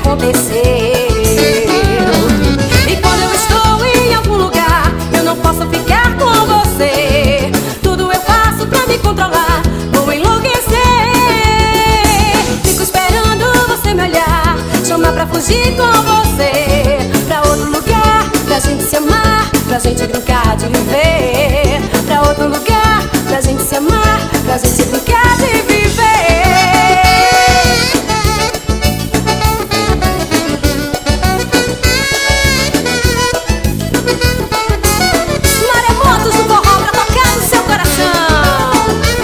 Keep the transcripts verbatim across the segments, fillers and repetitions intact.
aconteceu. E quando eu estou em algum lugar, eu não posso ficar com você. Tudo eu faço pra me controlar, vou enlouquecer. Fico esperando você me olhar, chamar pra fugir com você, pra outro lugar, pra gente se amar, pra gente brincar de viver. Pra outro lugar, pra gente se amar, pra gente brincar de viver. Maremotos do forró pra tocar no seu coração.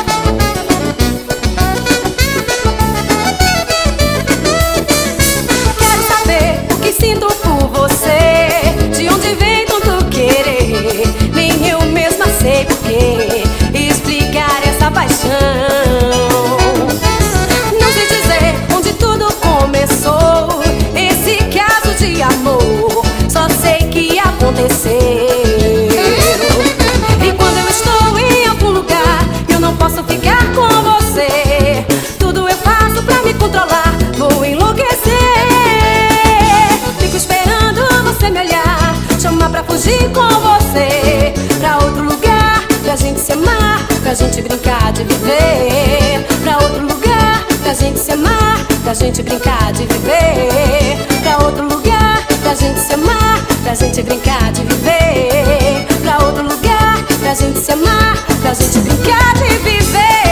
Quero saber o que sinto por você, de onde vem tanto querer. Nem eu mesma sei por quê explicar essa paixão. Não sei dizer onde tudo começou, esse caso de amor, só sei que aconteceu. E quando eu estou em algum lugar, eu não posso ficar com você. Tudo eu faço pra me controlar, vou enlouquecer. Fico esperando você me olhar, chamar pra fugir com você, pra outro lugar, pra gente se amar, pra gente brincar de viver. Pra outro lugar, pra gente se amar, pra gente brincar de viver. Pra outro lugar, pra gente se amar, pra gente brincar de viver. Pra outro lugar, pra gente se amar, pra gente brincar de viver.